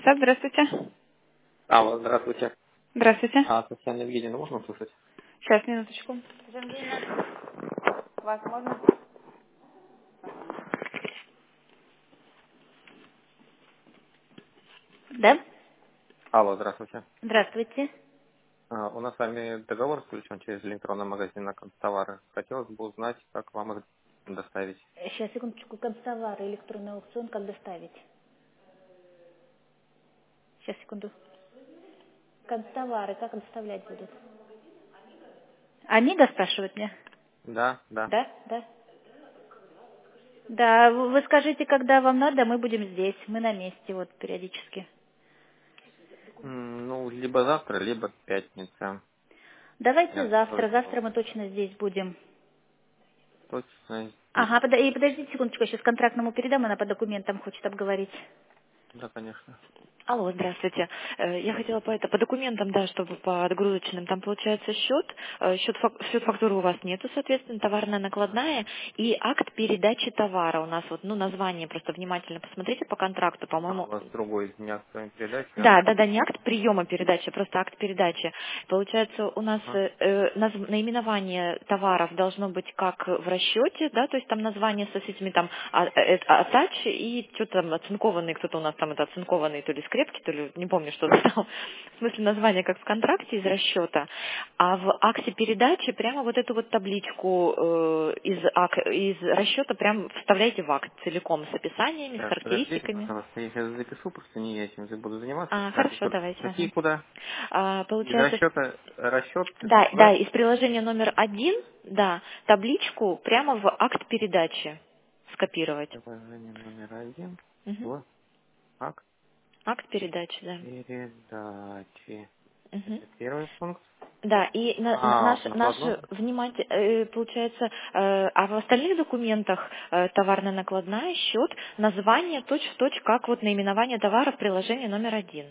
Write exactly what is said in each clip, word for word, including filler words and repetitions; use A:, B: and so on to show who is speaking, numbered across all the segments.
A: Сад, здравствуйте.
B: Алло, здравствуйте.
A: Здравствуйте.
B: А, Татьяна Евгеньевна, можно услышать?
A: Сейчас, минуточку. Евгения, вас можно? Да?
B: Алло, здравствуйте.
A: Здравствуйте.
B: А, у нас с вами договор заключен через электронный магазин на констовары. Хотелось бы узнать, как вам их доставить.
A: Сейчас, секундочку. Констовары, электронный аукцион, как доставить? Сейчас, секунду. Констовары, как доставлять будут? Они, да, спрашивают меня?
B: Да, да.
A: Да, да. Да, вы вы скажите, когда вам надо, мы будем здесь. Мы на месте, вот, периодически.
B: М, Ну, либо завтра, либо пятница.
A: Давайте
B: Я
A: завтра.
B: только
A: Завтра мы точно здесь будем.
B: точно здесь.
A: Ага, пода- и подождите секундочку, я сейчас контрактному передам, она по документам хочет обговорить.
B: Да, конечно.
C: Алло, здравствуйте. Э, Я хотела по,
B: Здравствуйте.
C: это, по документам, да, чтобы по отгрузочным, там получается счет, э, счет, фак- счет фактуры у вас нету, соответственно, товарная накладная и акт передачи товара у нас, вот, ну, название просто внимательно посмотрите по контракту,
B: А, у
C: по-моему,
B: вас другой не акт передачи, а?
C: да, да, да, не акт приема передачи, а просто акт передачи. Получается, у нас
B: Ага.
C: э, э, наз- наименование товаров должно быть как в расчете, да, то есть там название со с этими там а- э, атач и что там оцинкованный, кто-то у нас там это оцинкованный, то ли скрепки, то ли не помню, что это там. В смысле название как в контракте из расчета, а в акте передачи прямо вот эту вот табличку э, из, ак- из расчета прям вставляйте в акт целиком с описаниями, с
B: Так, подождите,
C: характеристиками.
B: пожалуйста, я сейчас запишу, просто не я этим буду заниматься.
C: А,
B: Так,
C: хорошо,
B: еще раз.
C: давайте.
B: Какие
C: Ага.
B: куда?
C: А,
B: Из
C: получается, ш-
B: расчета, расчет
C: да, да,
B: в
C: из приложения номер один, да, табличку прямо в акт передачи скопировать.
B: приложение номер один
C: Мгм.
B: в акт
C: Акт передачи, да.
B: передачи.
C: Мгм.
B: Это первый пункт.
C: Да, и на- на-
B: А,
C: наш,
B: в
C: наш
B: накладной?
C: внимание, э, получается, э, а в остальных документах э, товарная накладная, счет, название точь-в-точь, как вот наименование товара в приложении номер один.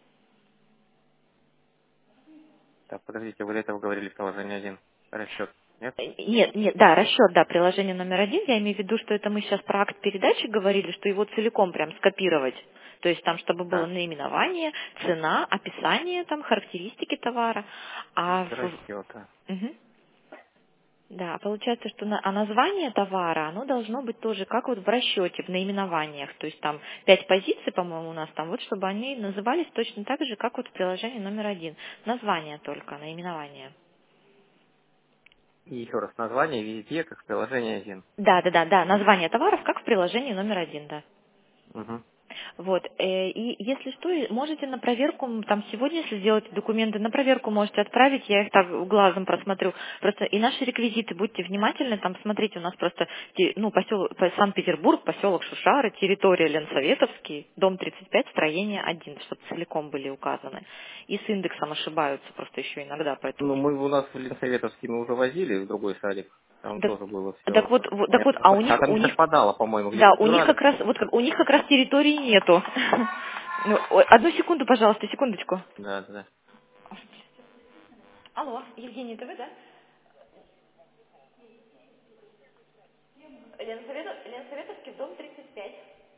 B: Так, подождите, вы до этого говорили приложение один. Расчет. Нет?
C: Э, Нет, нет, да, расчет, да, приложение номер один. Я имею в виду, что это мы сейчас про акт передачи говорили, что его целиком прям скопировать. То есть там, чтобы было
B: Так,
C: наименование, цена, описание, там, характеристики товара. А
B: из
C: в...
B: расчета.
C: Мгм. Да, получается, что на- а название товара, оно должно быть тоже как вот в расчете, в наименованиях. То есть там пять позиций, по-моему, у нас там, вот чтобы они назывались точно так же, как вот в приложении номер один. Название только, наименование.
B: И еще раз, название везде, как приложение один.
C: Да, да, да, да, название товаров, как в приложении номер один, да.
B: Угу.
C: Вот. э, И если что, и можете на проверку, м, там сегодня, если сделаете документы, на проверку можете отправить, я их так глазом просмотрю. Просто и наши реквизиты, будьте внимательны, там смотрите, у нас просто те- ну, посел, по- Санкт-Петербург, поселок Шушары, территория Ленсоветовский, дом тридцать пять, строение один, чтобы целиком были указаны. И с индексом ошибаются просто еще иногда, поэтому.
B: Ну, мы у нас в Ленсоветовский мы уже возили в другой садик. Там
C: Так,
B: тоже было
C: так
B: все
C: вот, вот- так вот,
B: понятно.
C: а у
B: А
C: них,
B: там
C: у
B: не
C: них
B: совпадало, по-моему, где
C: да, у них
B: подбирали.
C: как раз, вот как, у них как раз территории нету. Ну, ой, одну секунду, пожалуйста, секундочку.
B: Да, да, да.
C: Алло, Евгений, это вы, да? Ленсовет- Ленсоветовский, дом тридцать пять.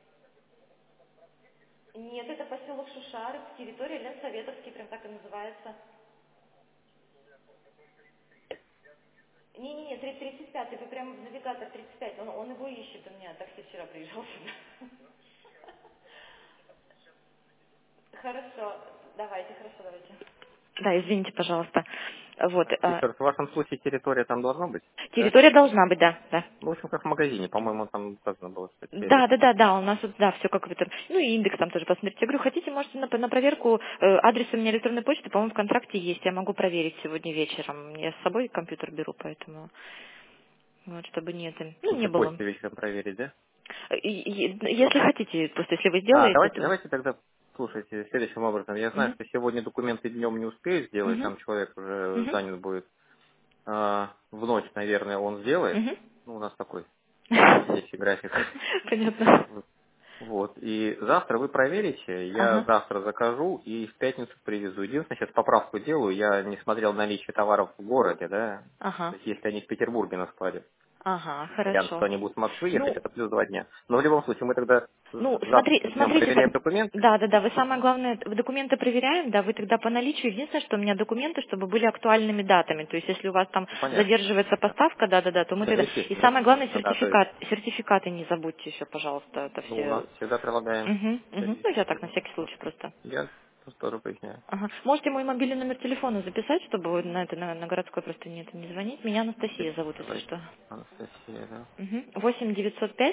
C: Нет, это поселок Шушары, территория Ленсоветовский, прям так и называется. Не-не-не, три- тридцать пять, вы прямо в навигатор тридцать пять, он, он его ищет, у меня такси вчера приезжал сюда. Хорошо, давайте, хорошо, давайте. Да, извините, пожалуйста. Вот,
B: Так,
C: э,
B: еще раз, в вашем случае территория там должна быть, да?
C: территория должна быть, да, да.
B: Ну, в общем, как в магазине, по-моему, там указано было, что
C: Да,
B: перед.
C: да, да, да, у нас вот, да, все как это. Ну и индекс там тоже посмотрите. Я говорю, хотите, можете на, на проверку, э, адрес у меня электронной почты, по-моему, в контракте есть. Я могу проверить сегодня вечером. Я с собой компьютер беру, поэтому вот, чтобы нет,
B: В
C: ну, не
B: смысле,
C: было.
B: почту вечером проверить, да?
C: И- и- Если хотите, просто если вы
B: А,
C: сделаете,
B: давайте,
C: то...
B: давайте тогда, слушайте, следующим образом. Я знаю,
C: Мгм.
B: что сегодня документы днем не успею сделать,
C: Мгм.
B: там человек уже
C: Мгм.
B: занят будет. А, в ночь, наверное, он сделает.
C: Мгм.
B: Ну, у нас такой висящий график.
C: Понятно.
B: Вот. И завтра вы проверите, я
C: Ага.
B: завтра закажу и в пятницу привезу. Единственное, сейчас поправку делаю, я не смотрел наличие товаров в городе, да, то
C: Ага.
B: есть если они в Петербурге на складе.
C: Ага,
B: Вариант, что
C: хорошо.
B: они будут в Москву ехать,
C: Ну,
B: это плюс два дня. Но в любом случае, мы тогда
C: Ну,
B: завтра
C: смотри,
B: днем
C: смотрите,
B: проверяем
C: так-
B: документы.
C: да, да, да, вы самое главное, вы документы проверяем, да, вы тогда по наличию, единственное, что у меня документы, чтобы были актуальными датами, то есть если у вас там
B: Ну, понятно.
C: задерживается
B: Да.
C: поставка, да, да, да, то мы
B: Не, ну,
C: тогда, и
B: естественно,
C: самое главное,
B: естественно, да, то есть,
C: сертификат, сертификаты не забудьте еще, пожалуйста, это
B: ну, у нас
C: все.
B: всегда прилагаем.
C: Угу, угу. Ну, я так, на
B: Естественно.
C: всякий случай просто.
B: Я просто тоже поясняю.
C: Ага. Можете мой мобильный номер телефона записать, чтобы вы на это, на, на городской просто не, это не звонить. Меня Анастасия зовут, если
B: Давайте,
C: что.
B: Анастасия, да.
C: Угу. восемь девятьсот пять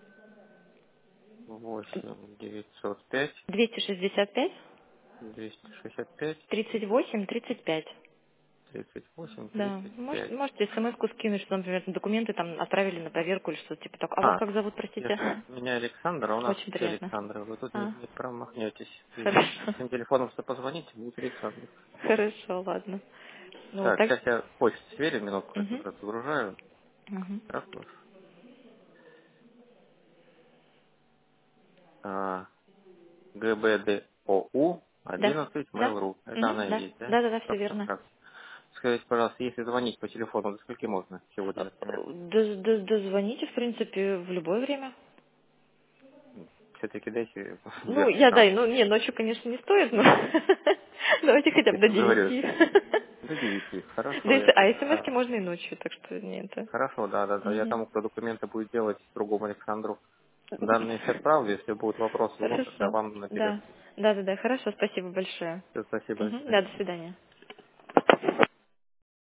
B: восемь девятьсот пять
C: двести шестьдесят пять
B: двести шестьдесят пять
C: тридцать восемь тридцать пять.
B: тридцать восемь
C: Да,
B: тридцать
C: может,
B: пять.
C: можете смс-ку скинуть, что, например, документы там отправили на проверку или что-то типа так. А вас
B: А,
C: как зовут,
B: я,
C: простите?
B: меня Александр, а у нас
C: Очень
B: все
C: приятно.
B: Александры. Вы тут не,
C: А,
B: не промахнетесь. Если
C: хорошо.
B: с этим телефоном что позвоните, будет Александр.
C: Хорошо, ладно. Ну, вот
B: Так,
C: так.
B: сейчас я почту сверю, минутку, я
C: Угу.
B: как раз загружаю.
C: Угу.
B: Раз уж. А, ГБДОУ
C: Да,
B: одиннадцать
C: да.
B: Mail.ru. Это
C: Угу,
B: она и
C: да.
B: есть, да?
C: Да, да, да, все
B: Хорошо,
C: верно.
B: хорошо. Скажите, пожалуйста, если звонить по телефону, до скольки можно сегодня, например?
C: Доз- доз- Дозвоните, в принципе, в любое время.
B: Все-таки дайте
C: Ну,
B: верный
C: я, да,
B: шанс.
C: ну, не, ночью, конечно, не стоит, но давайте хотя бы
B: Я
C: до
B: говорю,
C: девяти.
B: до девяти.
C: Да,
B: Хорошо,
C: и
B: я
C: с- а смс
B: тогда...
C: можно и ночью, так что не это.
B: Хорошо, да, да, да. Я
C: Мгм.
B: тому, кто документы будет делать, другому Александру, данные все отправлю. Если будут вопросы, он тогда
C: Хорошо.
B: вам наберет.
C: Да. Да, да, да. Хорошо, спасибо большое.
B: Все, спасибо, до
C: Мгм.
B: свидания.
C: Да, до свидания.